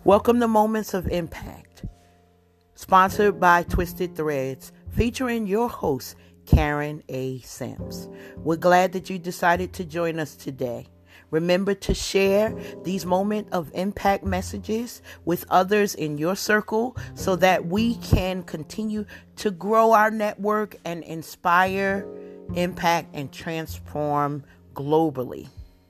Welcome to Moments of Impact, sponsored by Twisted Threads, featuring your host, Karen A. Sims. We're glad that you decided to join us today. Remember to share these moment of impact messages with others in your circle so that we can continue to grow our network and inspire, impact, and transform globally.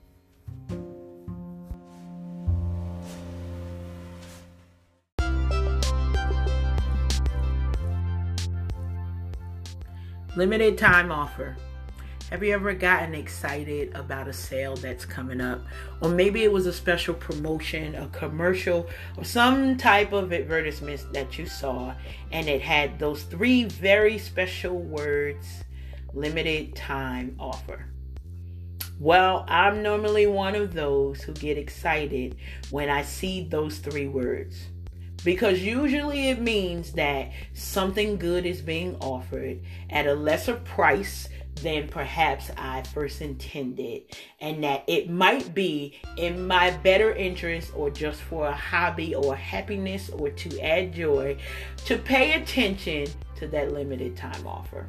Limited time offer. Have you ever gotten excited about a sale that's coming up? Or maybe it was a special promotion, a commercial, or some type of advertisement that you saw, and it had those three very special words, limited time offer. Well, I'm normally one of those who get excited when I see those three words. Because usually it means that something good is being offered at a lesser price than perhaps I first intended, and that it might be in my better interest or just for a hobby or happiness or to add joy to pay attention to that limited time offer.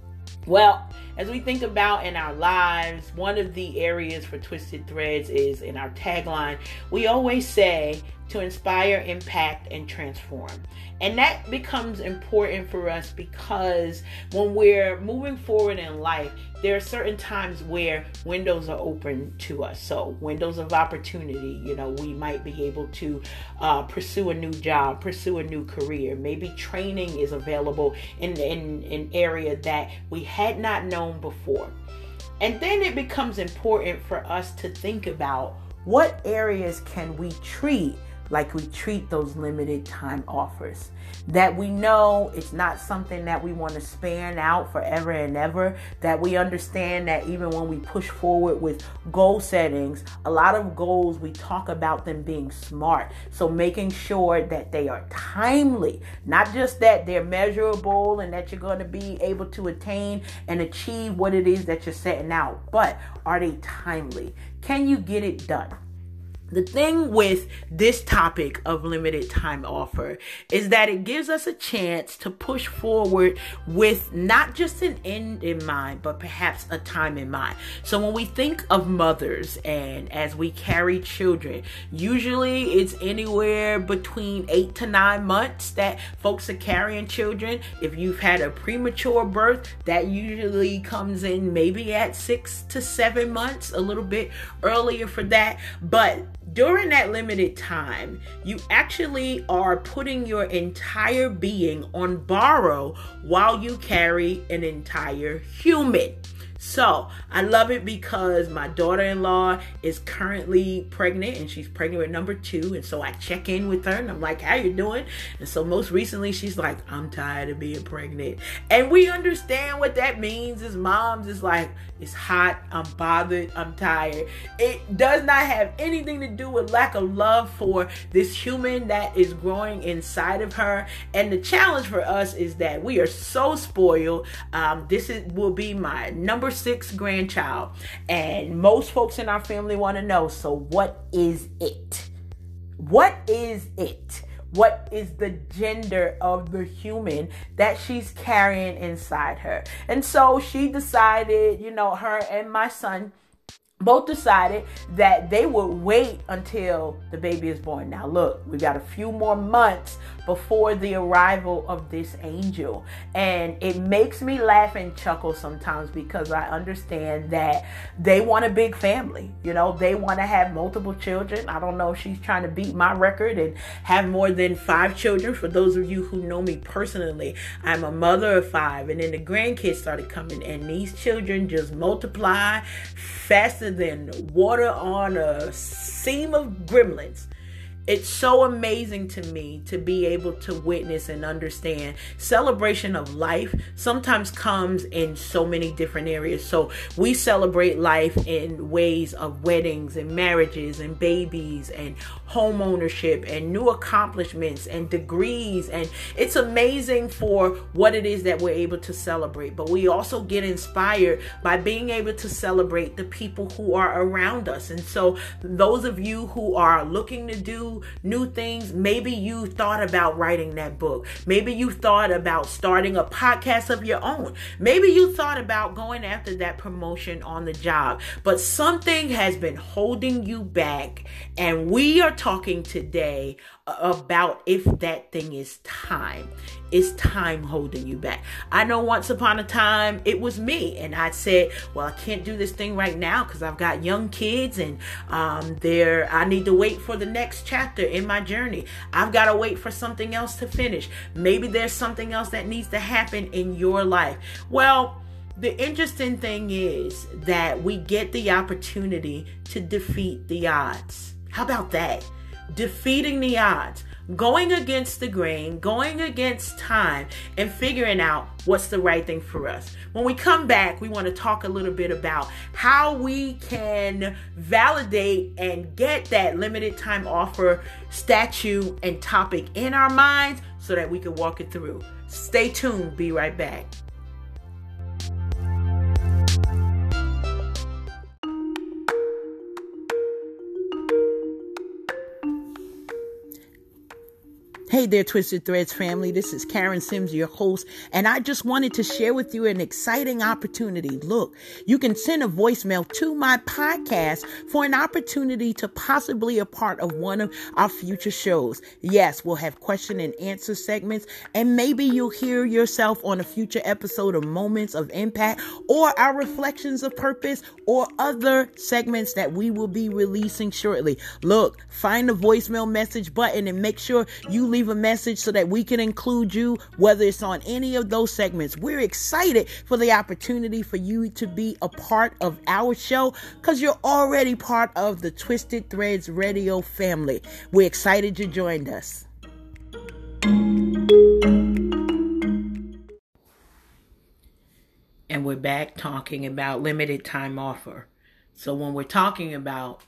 Well, as we think about in our lives, one of the areas for Twisted Threads is in our tagline. We always say to inspire, impact, and transform. And that becomes important for us because when we're moving forward in life, there are certain times where windows are open to us. So windows of opportunity, we might be able to pursue a new job, pursue a new career. Maybe training is available in an area that we had not known before. And then it becomes important for us to think about what areas can we treat like we treat those limited time offers. That we know it's not something that we want to span out forever and ever. That we understand that even when we push forward with goal settings, a lot of goals, we talk about them being smart. So making sure that they are timely, not just that they're measurable and that you're going to be able to attain and achieve what it is that you're setting out, but are they timely? Can you get it done? The thing with this topic of limited time offer is that it gives us a chance to push forward with not just an end in mind, but perhaps a time in mind. So when we think of mothers and as we carry children, usually it's anywhere between 8 to 9 months that folks are carrying children. If you've had a premature birth, that usually comes in maybe at 6 to 7 months, a little bit earlier for that. But during that limited time, you actually are putting your entire being on borrow while you carry an entire human. So I love it because my daughter-in-law is currently pregnant and she's pregnant with number 2. And so I check in with her and I'm like, how you doing? And so most recently she's like, I'm tired of being pregnant. And we understand what that means as moms. It's like, it's hot, I'm bothered, I'm tired. It does not have anything to do with lack of love for this human that is growing inside of her. And the challenge for us is that we are so spoiled. This will be my number 6 grandchild, and most folks in our family want to know, so what is it? What is it? What is the gender of the human that she's carrying inside her? And so she decided, her and my son both decided that they would wait until the baby is born. Now look, we got a few more months before the arrival of this angel. And it makes me laugh and chuckle sometimes because I understand that they want a big family. They want to have multiple children. I don't know if she's trying to beat my record and have more than 5 children. For those of you who know me personally, I'm a mother of 5. And then the grandkids started coming and these children just multiply faster than water on a seam of gremlins. It's so amazing to me to be able to witness and understand celebration of life sometimes comes in so many different areas. So we celebrate life in ways of weddings and marriages and babies and home ownership and new accomplishments and degrees. And it's amazing for what it is that we're able to celebrate. But we also get inspired by being able to celebrate the people who are around us. And so those of you who are looking to do do new things. Maybe you thought about writing that book. Maybe you thought about starting a podcast of your own. Maybe you thought about going after that promotion on the job, but something has been holding you back. And we are talking today about if that thing is time. Is time holding you back? I know once upon a time it was me, and I said, well, I can't do this thing right now because I've got young kids, and I need to wait for the next chapter in my journey. I've got to wait for something else to finish. Maybe there's something else that needs to happen in your life. Well, the interesting thing is that we get the opportunity to defeat the odds. How about that? Defeating the odds, going against the grain, going against time, and figuring out what's the right thing for us. When we come back, we want to talk a little bit about how we can validate and get that limited time offer statute and topic in our minds so that we can walk it through. Stay tuned. Be right back. Hey there, Twisted Threads family. This is Karen Sims, your host, and I just wanted to share with you an exciting opportunity. Look, you can send a voicemail to my podcast for an opportunity to possibly a part of one of our future shows. Yes, we'll have question and answer segments, and maybe you'll hear yourself on a future episode of Moments of Impact or our Reflections of Purpose or other segments that we will be releasing shortly. Look, find the voicemail message button and make sure you leave a message so that we can include you, whether it's on any of those segments. We're excited for the opportunity for you to be a part of our show because you're already part of the Twisted Threads Radio family. We're excited you joined us. And we're back talking about limited time offer. So when we're talking about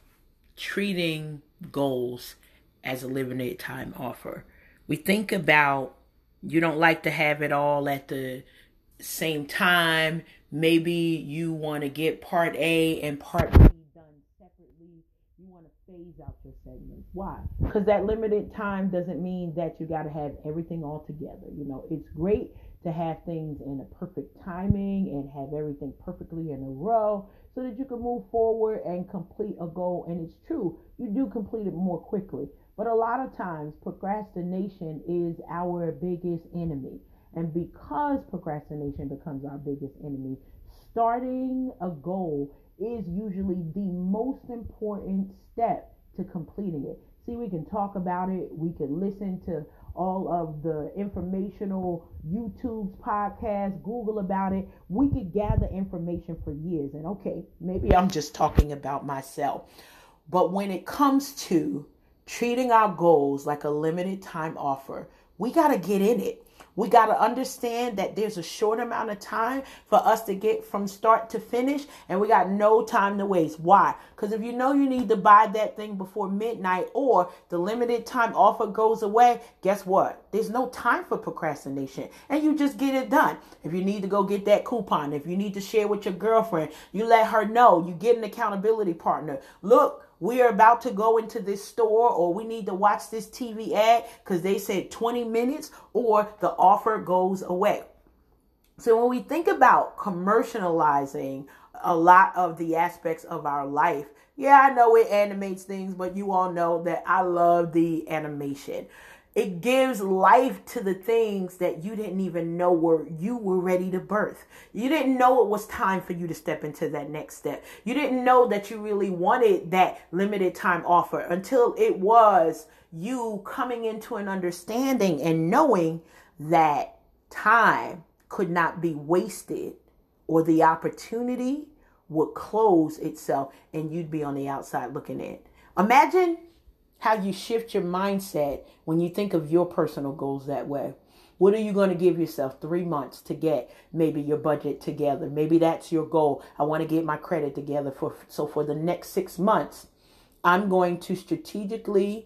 treating goals as a limited time offer, we think about you don't like to have it all at the same time. Maybe you want to get part A and part B done separately. You want to phase out your segments. Why? Because that limited time doesn't mean that you got to have everything all together. You know, it's great to have things in a perfect timing and have everything perfectly in a row so that you can move forward and complete a goal. And it's true, you do complete it more quickly. But a lot of times, procrastination is our biggest enemy. And because procrastination becomes our biggest enemy, starting a goal is usually the most important step to completing it. See, we can talk about it. We can listen to all of the informational YouTube's podcasts, Google about it. We could gather information for years. And okay, maybe I'm just talking about myself. But when it comes to treating our goals like a limited time offer, we got to get in it. We got to understand that there's a short amount of time for us to get from start to finish, and we got no time to waste. Why? Because if you know you need to buy that thing before midnight or the limited time offer goes away, guess what? There's no time for procrastination, and you just get it done. If you need to go get that coupon, if you need to share with your girlfriend, you let her know. You get an accountability partner. Look, we are about to go into this store, or we need to watch this TV ad because they said 20 minutes, or the offer goes away. So when we think about commercializing a lot of the aspects of our life, yeah, I know it animates things, but you all know that I love the animation. It gives life to the things that you didn't even know you were ready to birth. You didn't know it was time for you to step into that next step. You didn't know that you really wanted that limited time offer until it was you coming into an understanding and knowing that time could not be wasted, or the opportunity would close itself and you'd be on the outside looking in. Imagine how you shift your mindset when you think of your personal goals that way. What are you going to give yourself 3 months to get maybe your budget together? Maybe that's your goal. I want to get my credit together so for the next 6 months, I'm going to strategically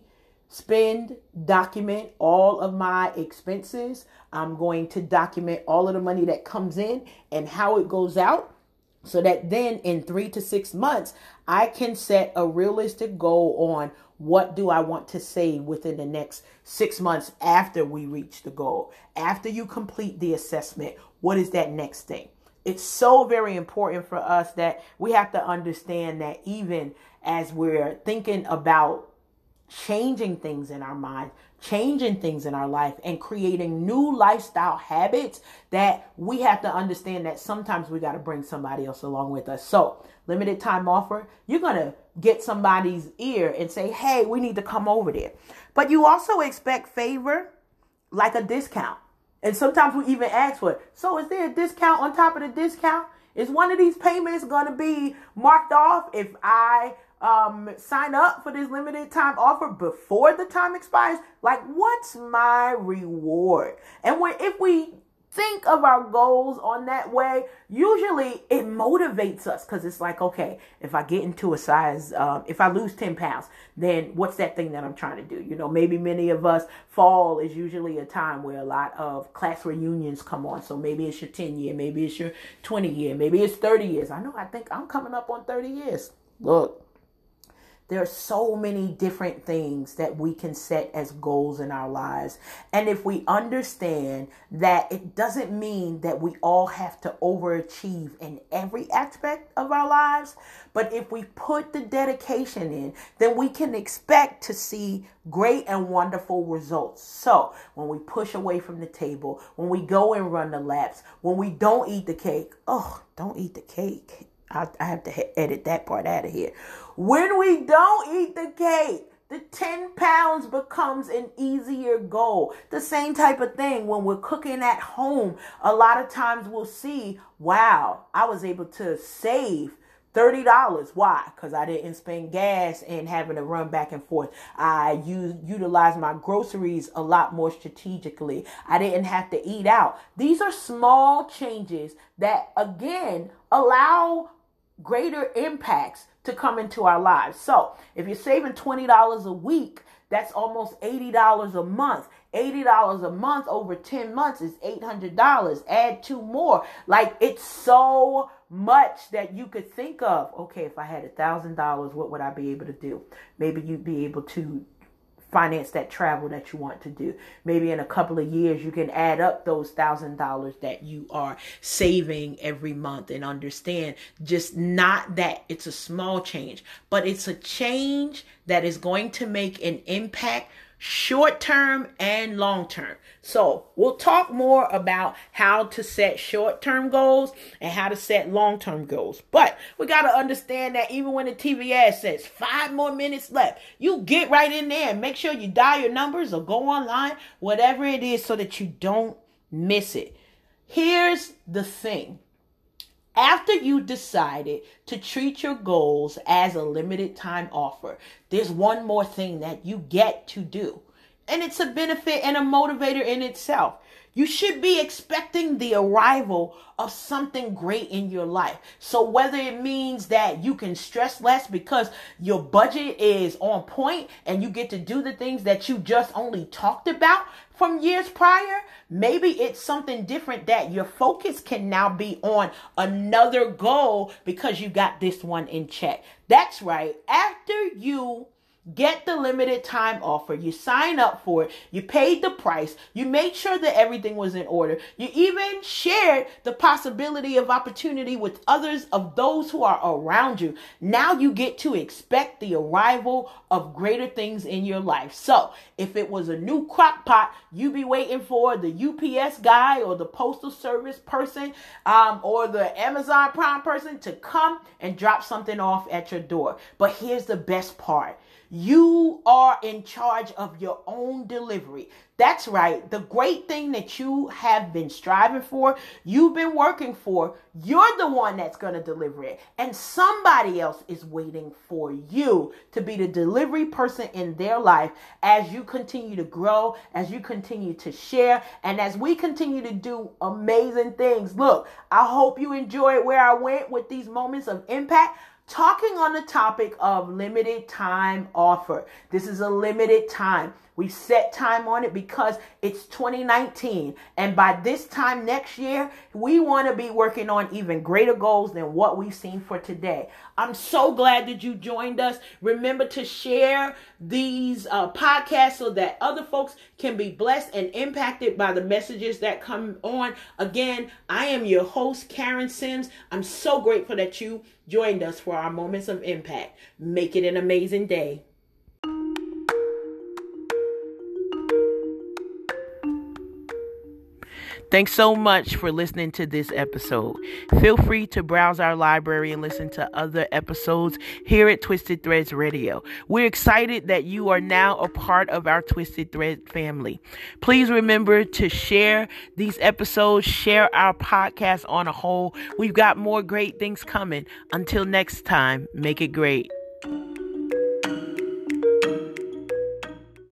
document all of my expenses. I'm going to document all of the money that comes in and how it goes out. so that then in 3 to 6 months, I can set a realistic goal on what do I want to save within the next 6 months after we reach the goal. After you complete the assessment, what is that next thing? It's so very important for us that we have to understand that even as we're thinking about changing things in our mind, changing things in our life, and creating new lifestyle habits, that we have to understand that sometimes we got to bring somebody else along with us. So limited time offer, you're going to get somebody's ear and say, hey, we need to come over there. But you also expect favor, like a discount. And sometimes we even ask for it. So is there a discount on top of the discount? Is one of these payments going to be marked off if I sign up for this limited time offer before the time expires? Like, what's my reward? And if we think of our goals on that way, usually it motivates us, because it's like, okay, if I get into a size, if I lose 10 pounds, then what's that thing that I'm trying to do? You know, maybe many of us, fall is usually a time where a lot of class reunions come on. So maybe it's your 10 year, maybe it's your 20 year, maybe it's 30 years. I think I'm coming up on 30 years. Look, there are so many different things that we can set as goals in our lives. And if we understand that it doesn't mean that we all have to overachieve in every aspect of our lives, but if we put the dedication in, then we can expect to see great and wonderful results. So when we push away from the table, when we go and run the laps, when we don't eat the cake, don't eat the cake. I have to edit that part out of here. When we don't eat the cake, the 10 pounds becomes an easier goal. The same type of thing when we're cooking at home. A lot of times we'll see, wow, I was able to save $30. Why? Because I didn't spend gas and having to run back and forth. I utilized my groceries a lot more strategically. I didn't have to eat out. These are small changes that, again, allow greater impacts to come into our lives. So if you're saving $20 a week, that's almost $80 a month. $80 a month over 10 months is $800. Add 2 more. Like, it's so much that you could think of. Okay, if I had $1,000, what would I be able to do? Maybe you'd be able to finance that travel that you want to do. Maybe in a couple of years, you can add up those $1,000 that you are saving every month, and understand just not that it's a small change, but it's a change that is going to make an impact short term and long term. So we'll talk more about how to set short term goals and how to set long term goals. But we got to understand that even when the TV ad says 5 more minutes left, you get right in there and make sure you dial your numbers or go online, whatever it is, so that you don't miss it. Here's the thing. After you decided to treat your goals as a limited time offer, there's one more thing that you get to do. And it's a benefit and a motivator in itself. You should be expecting the arrival of something great in your life. So whether it means that you can stress less because your budget is on point and you get to do the things that you just only talked about from years prior, maybe it's something different that your focus can now be on another goal because you got this one in check. That's right. After you get the limited time offer, you sign up for it, you paid the price, you made sure that everything was in order, you even shared the possibility of opportunity with others of those who are around you. Now you get to expect the arrival of greater things in your life. So if it was a new crock pot, you be waiting for the UPS guy or the postal service person or the Amazon Prime person to come and drop something off at your door. But here's the best part. You are in charge of your own delivery. That's right. The great thing that you have been striving for, you've been working for, you're the one that's going to deliver it. And somebody else is waiting for you to be the delivery person in their life as you continue to grow, as you continue to share, and as we continue to do amazing things. Look, I hope you enjoyed where I went with these moments of impact. Talking on the topic of limited time offer. This is a limited time. We set time on it because it's 2019. And by this time next year, we want to be working on even greater goals than what we've seen for today. I'm so glad that you joined us. Remember to share these podcasts so that other folks can be blessed and impacted by the messages that come on. Again, I am your host, Karen Sims. I'm so grateful that you joined us for our Moments of Impact. Make it an amazing day. Thanks so much for listening to this episode. Feel free to browse our library and listen to other episodes here at Twisted Threads Radio. We're excited that you are now a part of our Twisted Thread family. Please remember to share these episodes, share our podcast on a whole. We've got more great things coming. Until next time, make it great.